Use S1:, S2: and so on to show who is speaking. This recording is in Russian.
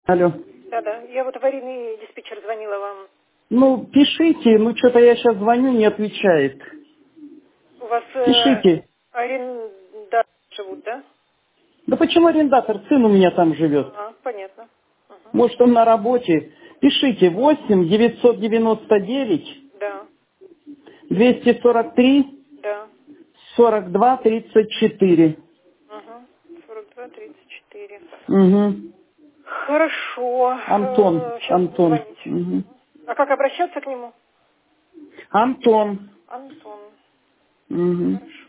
S1: Алло.
S2: Да. Я вот аварийный диспетчер звонила вам.
S1: Ну, пишите, что-то я сейчас звоню, не отвечает.
S2: У вас
S1: Пишите.
S2: арендаторы живут, да?
S1: Да почему арендатор? Сын у меня там живет.
S2: Понятно. Угу.
S1: Может, он на работе. Пишите 8 999
S2: Да.
S1: 243
S2: Да.
S1: 42 34.
S2: 42-34.
S1: Угу.
S2: Хорошо.
S1: Антон.
S2: Сейчас буду
S1: Антон.
S2: звонить.
S1: Угу.
S2: А как обращаться к нему?
S1: Антон.
S2: Антон.
S1: Угу.
S2: Хорошо.